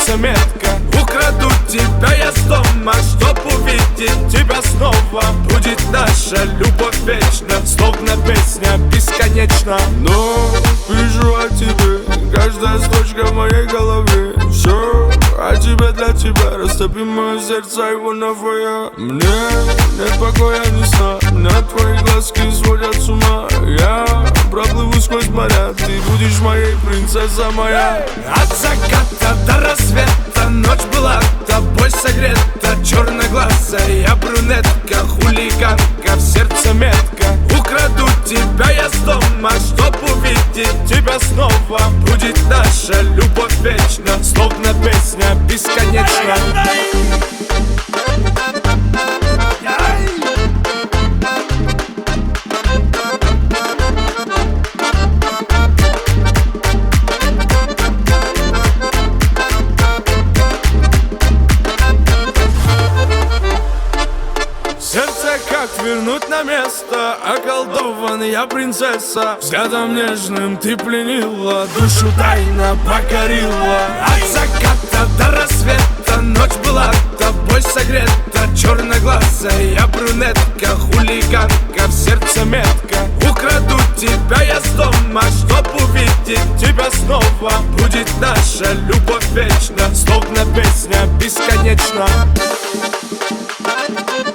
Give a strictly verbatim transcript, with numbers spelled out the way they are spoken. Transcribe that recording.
сердце метка. Украду тебя я с дома, чтоб увидеть тебя снова. Будет наша любовь вечна, словно песня бесконечна. Но вижу о тебе, каждая строчка в моей голове. Все о тебе для тебя, растопи мое сердце, его новое. Мне нет покоя ни сна, меня твои глазки сводят с ума. Я проплыву сквозь моря, ты будешь моей, принцесса моя. От заката до рассвета ночь была тобой согрета. Черноглазая брюнетка, хулиганка, в сердце метка. Украду тебя я с дома, чтоб увидеть тебя снова. Будет наша любовь вечна, словно песня бесконечна. Сердце как вернуть на место, околдованная я принцесса. Взглядом нежным ты пленила, душу тайно покорила. От заката до рассвета ночь была тобой согрета. Черноглазая брюнетка, хулиганка, в сердце метка. Украду тебя я с дома, чтоб увидеть тебя снова. Будет наша любовь вечна, словно песня бесконечна.